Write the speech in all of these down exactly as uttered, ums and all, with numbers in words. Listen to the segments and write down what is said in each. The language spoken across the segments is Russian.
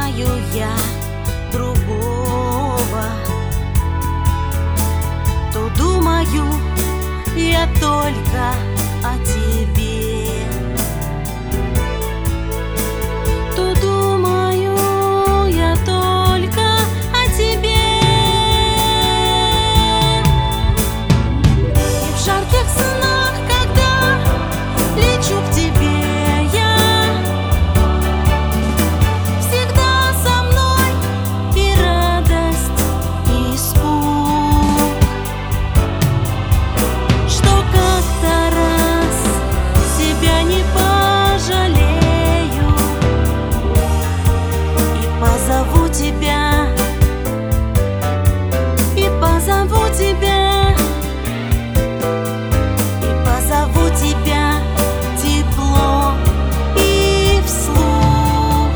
знаю я другого, то думаю я только о тебе, то думаю я только о тебе. И в жарких снах, когда лечу к тебе, я всегда со мной и радость, и испуг, что как-то раз себя не пожалею и позову тебя, и позову тебя, и позову тебя тепло и вслух.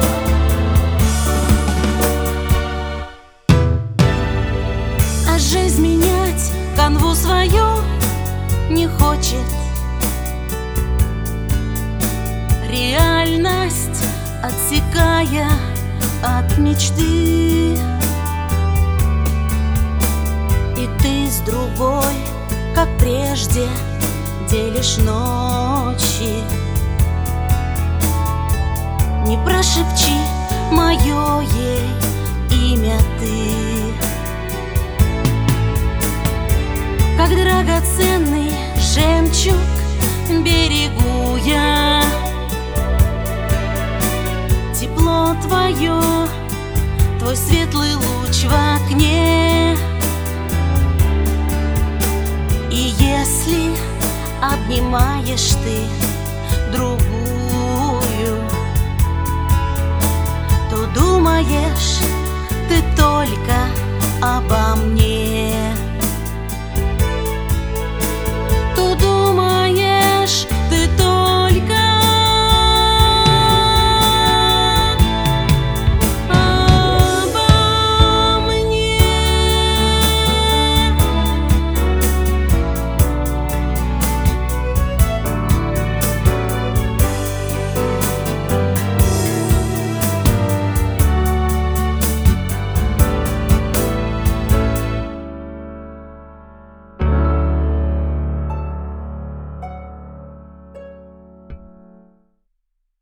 А жизнь менять канву свою не хочет, реальность отсекая от мечты. И ты с другой, как прежде, делишь ночи. Не прошепчи мое ей имя ты, как драгоценный жемчуг берегу я тепло твое, твой светлый луч в окне. И если обнимаешь ты другую, то думаешь ты только обо мне.